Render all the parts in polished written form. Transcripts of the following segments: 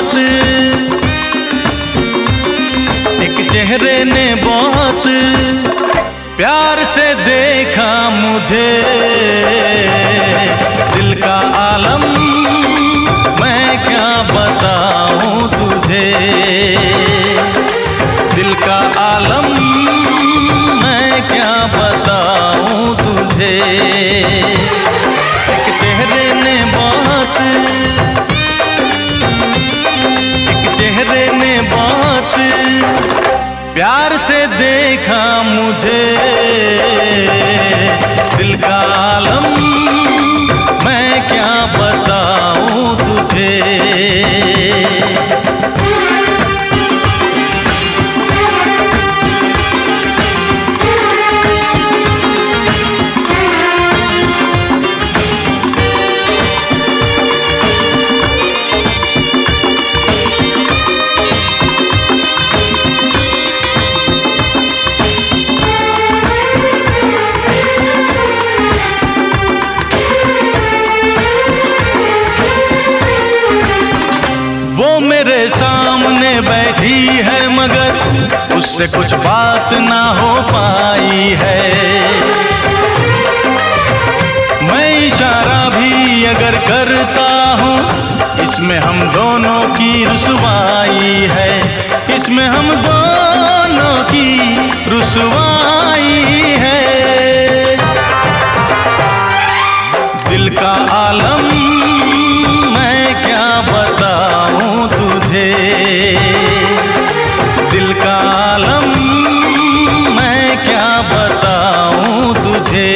बहुत, एक चेहरे ने बहुत प्यार से देखा मुझे। दिल का आलम मैं क्या बताऊं तुझे, दिल का आलम मैं क्या बताऊं तुझे। एक चेहरे ने बहुत, एक चेहरे ने बहुत प्यार से देखा मुझे। दिल का आलम मैं क्या बताऊं तुझे। मेरे सामने बैठी है मगर उससे कुछ बात ना हो पाई है। मैं इशारा भी अगर करता हूँ इसमें हम दोनों की रुसवाई है, इसमें हम दोनों की रुसवाई है। दिल का आलम मैं क्या बताऊं तुझे, दिल का आलम मैं क्या बताऊं तुझे।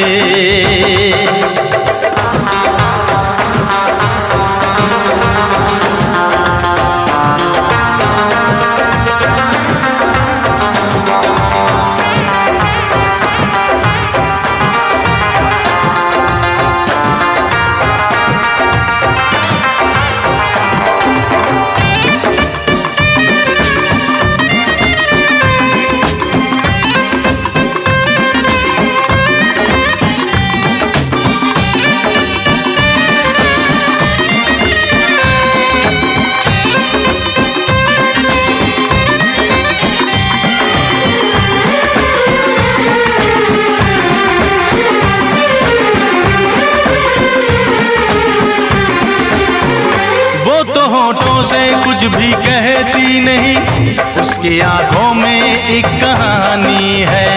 होठों से कुछ भी कहती नहीं, उसकी आंखों में एक कहानी है।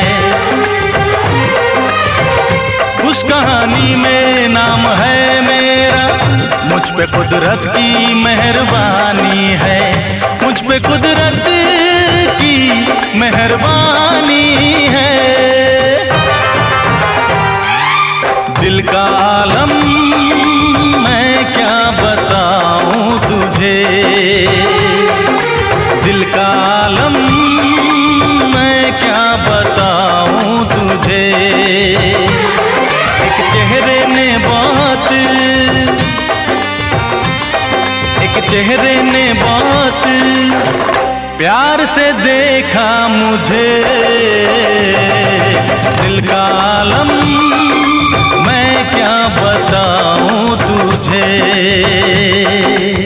उस कहानी में नाम है मेरा, मुझ पे कुदरत की मेहरबानी है, मुझ पे कुदरत की मेहरबानी है। दिल का आलम मैं क्या बताऊं तुझे, दिल का आलम मैं क्या बताऊं तुझे। एक चेहरे ने बहुत, एक चेहरे ने बहुत प्यार से देखा मुझे। दिल का आलम मैं क्या बताऊं तुझे।